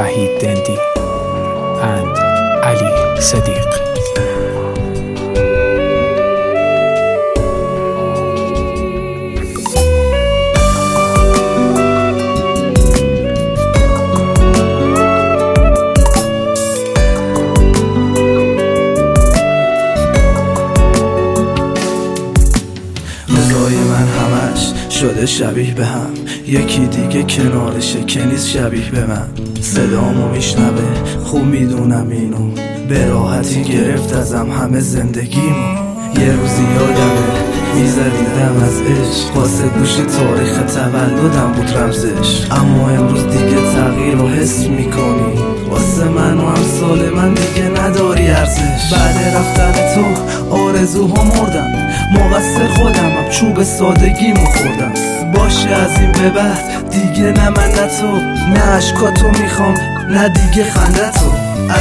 Wahid Dendi and Ali Sadiq. روزای من همش شده شبیه به هم، یکی دیگه کنارشه که نیست شبیه به من. صدامو میشنوه خوب میدونم اینو، به راحتی گرفت ازم همه زندگیمو. یه روزی یادمه میزدیدم از عشق، واسه گوشی تاریخ تولدم بود رمزش. اما امروز دیگه تغییر رو حس میکنی، واسه من و امثال من دیگه نداری ارزش. بعد رفتن تو آرزوها مردم، مقصر خودمم، چوب سادگیمو خوردم. باشه از این به بعد دیگه نه من نه تو، نه عشقاتو میخوام نه دیگه خندتو.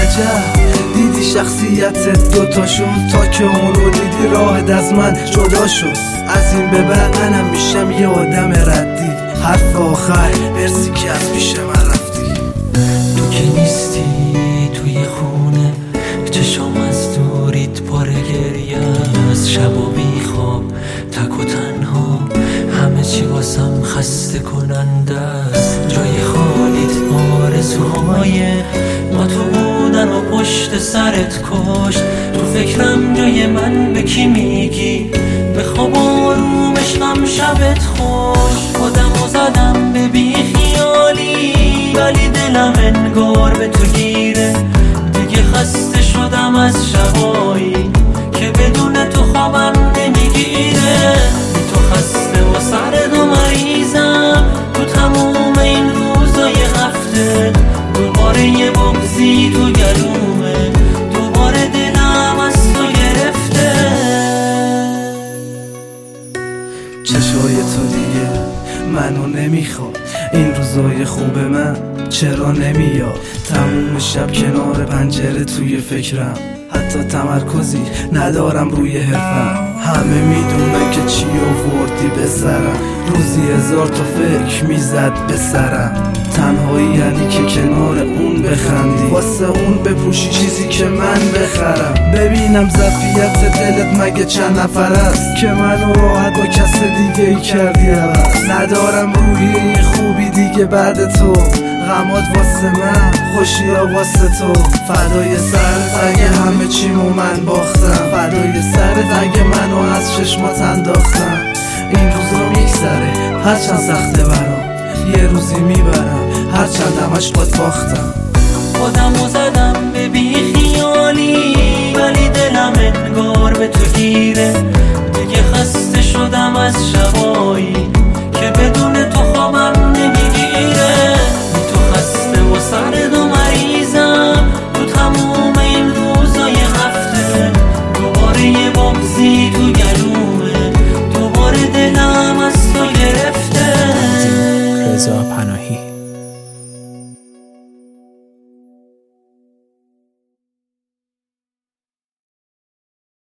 عجب دیدی شخصیت دوتا شد، تا که اون رو دیدی راهت از من جدا شد. از این به بعد منم میشم یه آدم ردی، حرف آخر مرسی که از پیش من رفتی. تو که نیستی توی خونه، چشام از دوریت پاره گریه از شب و بی خواب، تک و تنها، همه چی واسم خسته کننده است. جای خالیت آرزوهای ما تو بودن و پشت سرت کشت. تو فکرم جای من به کی میگی، به خواب آروم عشقم شبت خوش. خودمو زدم به بی خیالی، ولی دلم انگار به تو گیره. دیگه خسته شدم از شبایی که بدون تو خوابم نمیگیره. تو خسته و سرد و مریضم، تو تموم این روزای هفته دوباره یه بغضی تو گلومه، دوباره دلم از تو گرفته. چشای تو دیگه منو نمیخواد، این روزای خوب من چرا نمیاد؟ تموم شب کنار پنجره توی فکرم، حتی تمرکزی ندارم روی حرفم. همه میدونن که چی آوردی به سرم، روزی 1000 تا فکر میزد به سرم. تنهایی یعنی که کنار اون بخندی، واسه اون بپوشی چیزی که من بخرم. ببینم ظرفیت دلت مگه چند نفر است، که منو راحت با کس دیگه ای کردی عوض. ندارم روحیه خوبی دیگه بعد تو، غمات واسه من، خوشیا واسه تو. فدای سرت اگه همه چیمو من باختم، فدای سرت اگه منو از چشمات انداختم. این روزا میگذره هرچند سخته برام، یه روزی میبرم هرچند همش باد باختم. خودمو زدم به بی خیالی، ولی دلم انگار به تو گیره. دیگه خسته شدم از شبایی که بدون تو خوابم نمیگیره. تو خسته و سرد و مریضم، تو تموم این روزای هفته دوباره یه بغضی تو گلومه، دوباره دلم از تو گرفته. رضا پناهی.